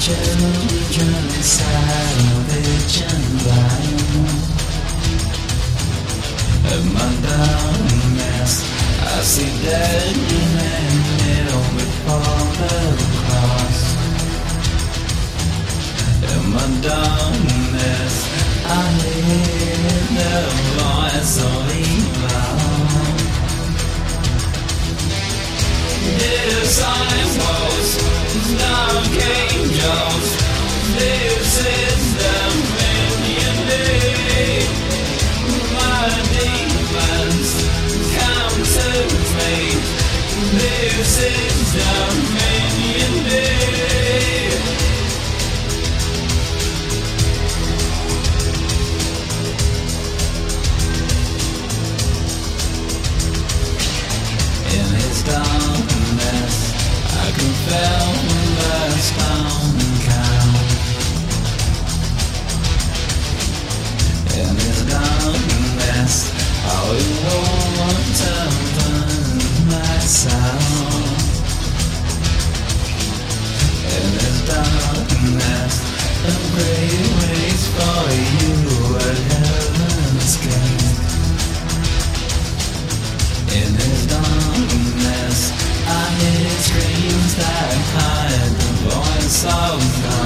children savage and blind. In my darkness, I see dead men kneel before the cross. In my darkness, I hear the voice of evil. Disciples, dark angels, this is the minion day. My demons come to me. This is the minion day. In his darkness, I can feel the stone count. In his darkness, I will want to burn myself. In his darkness, the grave waits for you at heaven's gate. In his darkness, I hear screams that hide the voice of God.